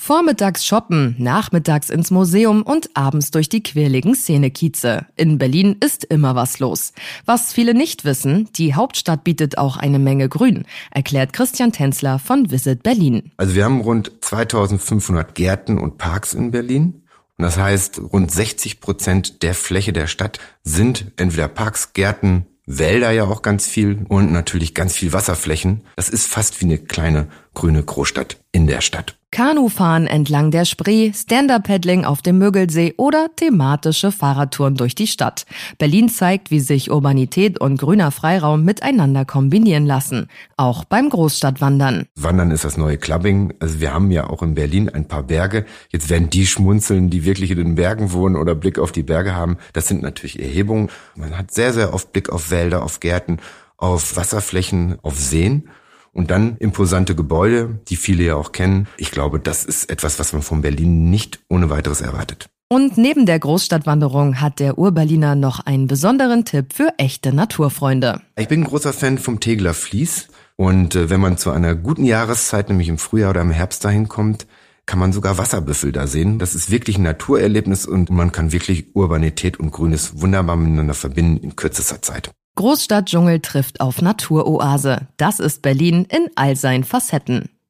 Vormittags shoppen, nachmittags ins Museum und abends durch die quirligen Szenekieze. In Berlin ist immer was los. Was viele nicht wissen, die Hauptstadt bietet auch eine Menge Grün, erklärt Christian Tänzler von Visit Berlin. Also wir haben rund 2500 Gärten und Parks in Berlin. Und das heißt, rund 60% der Fläche der Stadt sind entweder Parks, Gärten, Wälder ja auch ganz viel und natürlich ganz viel Wasserflächen. Das ist fast wie eine kleine grüne Großstadt in der Stadt. Kanufahren entlang der Spree, Stand-Up-Paddling auf dem Müggelsee oder thematische Fahrradtouren durch die Stadt. Berlin zeigt, wie sich Urbanität und grüner Freiraum miteinander kombinieren lassen. Auch beim Großstadtwandern. Wandern ist das neue Clubbing. Also wir haben ja auch in Berlin ein paar Berge. Jetzt werden die schmunzeln, die wirklich in den Bergen wohnen oder Blick auf die Berge haben. Das sind natürlich Erhebungen. Man hat sehr, sehr oft Blick auf Wälder, auf Gärten, auf Wasserflächen, auf Seen. Und dann imposante Gebäude, die viele ja auch kennen. Ich glaube, das ist etwas, was man von Berlin nicht ohne weiteres erwartet. Und neben der Großstadtwanderung hat der Ur-Berliner noch einen besonderen Tipp für echte Naturfreunde. Ich bin ein großer Fan vom Tegeler Fließ. Und wenn man zu einer guten Jahreszeit, nämlich im Frühjahr oder im Herbst dahin kommt, kann man sogar Wasserbüffel da sehen. Das ist wirklich ein Naturerlebnis und man kann wirklich Urbanität und Grünes wunderbar miteinander verbinden in kürzester Zeit. Großstadtdschungel trifft auf Naturoase. Das ist Berlin in all seinen Facetten.